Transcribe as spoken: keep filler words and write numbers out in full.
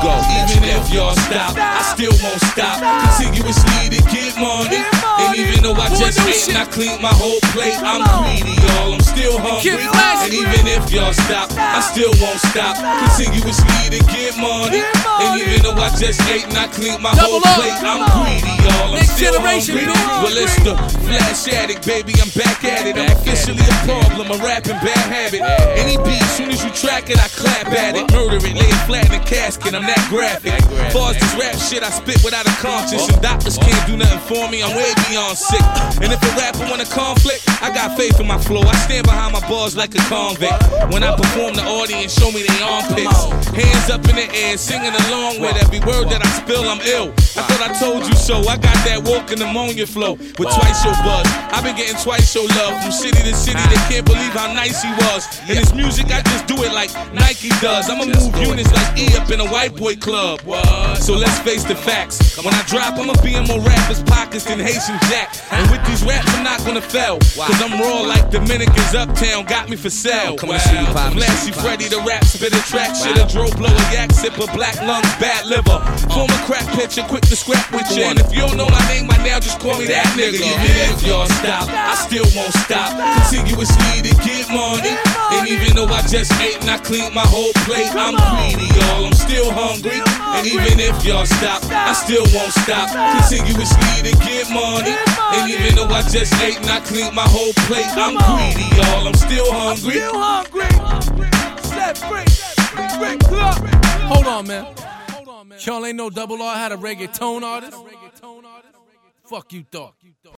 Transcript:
go. Even if y'all stop, I still won't stop. Continuously to get money. And even though I just ate and I cleaned my whole plate, I'm greedy, y'all. I'm still hungry. And even if y'all stop, I still won't stop. Continuously to get money. And even though I just ate and I cleaned my whole plate, I'm greedy, y'all. I'm still hungry. Well, it's the Flash Addict, baby. I'm back at it. I'm officially a problem, a rapping bad habit. Any beat, soon as you track it, I clap at it. Murder it, lay it flat in a casket. I'm that graphic. Far as this rap shit, I spit without a conscience. And doctors can't do nothing for me. I'm way beyond sick. And if a rapper want a conflict, I got faith in my flow. I stand behind my bars like a convict. When I perform, the audience show me their armpits. Hands up in the air, singing along with every word that I spill. I'm ill. I thought I told you so. I got that walking pneumonia flow with twice your buzz. I've been getting twice your love from city to city. They can't believe how nice he was. And this music, I just do it like Nike does. I'ma move units like E up in a white boy club. So let's face the facts. When I drop, I'ma be in more rappers' pockets than Haitian Jack. And with these raps, I'm not gonna fail. Cause I'm raw like Dominicans uptown, got me for sale. Come on, see you, Pop. Flashy Freddy, the rap spit a track. Should've drove blow a yak, sipper, black lungs, bad liver. Former crack pitcher, quick to scrap with you. And if you don't know my name by now, just call me that nigga. Even if y'all stop, I still won't stop. Continuously to get money. And even though I just ate and I cleaned my whole plate, I'm greedy, y'all. I'm still hungry. And even if y'all stop, I still won't stop. Continuously to get money. And even though I just ate and I cleaned my whole plate, I'm greedy, y'all. I'm still hungry. Still hungry. Set free. Hold on, man. Y'all ain't no Double R had a reggaeton artist? Fuck you thought.